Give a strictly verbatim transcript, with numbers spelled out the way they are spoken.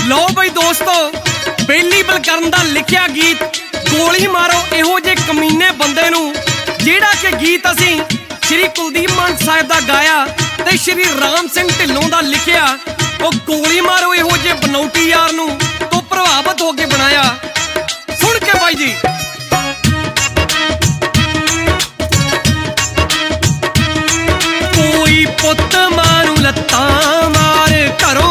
लो बई दोस्तों, बेली बलकਰਨ ਦਾ लिखिया गीत गोली मारो इहो जे कमीने बंदे नू, जिहड़ा कि गीत असीं श्री कुलदीप मान साहिब दा गाया ते श्री राम सिंह ढिल्लों दा लिखिया। ओ गोली मारो इहो जे बनौटी यार नू तो प्रभावित होके बनाया। सुन के बाई जी। कोई पुत मां नू लत्तां मार घरों